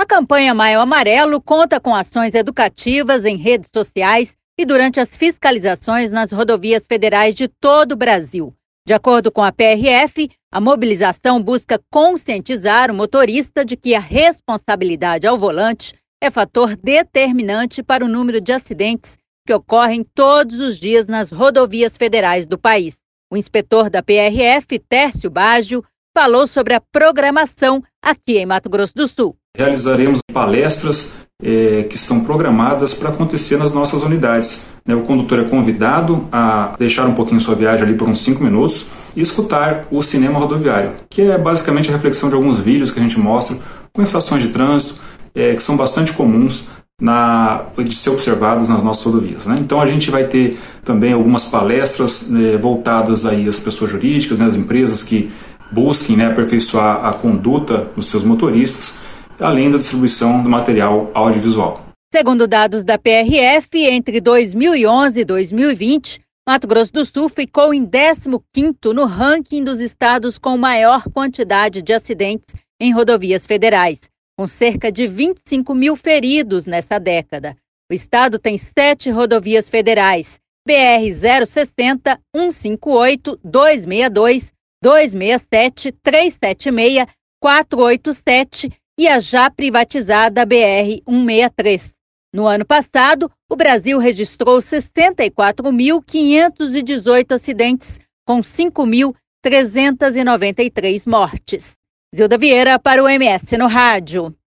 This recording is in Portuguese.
A campanha Maio Amarelo conta com ações educativas em redes sociais e durante as fiscalizações nas rodovias federais de todo o Brasil. De acordo com a PRF, a mobilização busca conscientizar o motorista de que a responsabilidade ao volante é fator determinante para o número de acidentes que ocorrem todos os dias nas rodovias federais do país. O inspetor da PRF, Tércio Baggio, falou sobre a programação aqui em Mato Grosso do Sul. Realizaremos palestras que estão programadas para acontecer nas nossas unidades. O condutor é convidado a deixar um pouquinho sua viagem ali por uns 5 minutos e escutar o cinema rodoviário, que é basicamente a reflexão de alguns vídeos que a gente mostra com infrações de trânsito, que são bastante comuns de ser observadas nas nossas rodovias. Então a gente vai ter também algumas palestras voltadas aí às pessoas jurídicas, as empresas que busquem aperfeiçoar a conduta dos seus motoristas, além da distribuição do material audiovisual. Segundo dados da PRF, entre 2011 e 2020, Mato Grosso do Sul ficou em 15º no ranking dos estados com maior quantidade de acidentes em rodovias federais, com cerca de 25 mil feridos nessa década. O estado tem 7 rodovias federais: BR-060, 158, 262, 267, 376, 487 e a já privatizada BR-163. No ano passado, o Brasil registrou 64.518 acidentes, com 5.393 mortes. Zilda Vieira para o MS no Rádio.